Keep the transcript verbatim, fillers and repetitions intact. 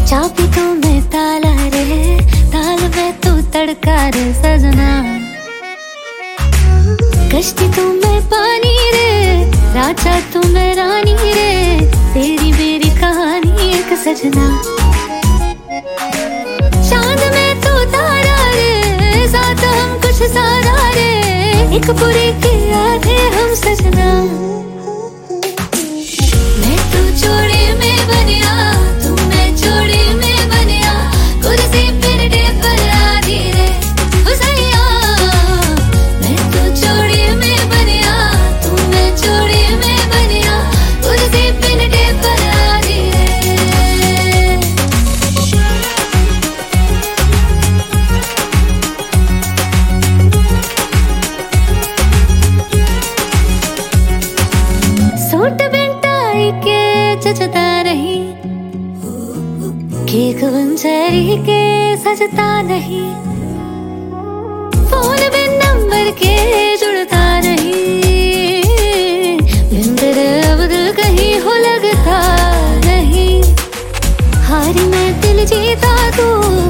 चाबी तो मैं ताला रे, ताल में तू तड़का रे सजना। कश्ती तू मैं पानी रे, राजा तू मैं रानी रे, तेरी मेरी कहानी एक सजना। चांद में तू तारा रे, साथ हम कुछ सारा रे, एक पूरी के आधे हम सजना। मैं तू जोड़े में बनिया, तू मैं जोड़े में बनिया, कुर्सी फिर टेबल आधी रे हुसैया। मैं तू जोड़े में बनिया, तू मैं जोड़े में बनिया, कुर्सी फिर टेबल आधी रे। सूट बिंटाई के जचता नहीं, केक बंजरी के सजता नहीं, फोन बिन नंबर के जुड़ता नहीं, बिन तेरे अब दिल कहीं हो लगता नहीं। हारी मैं दिल जीता तू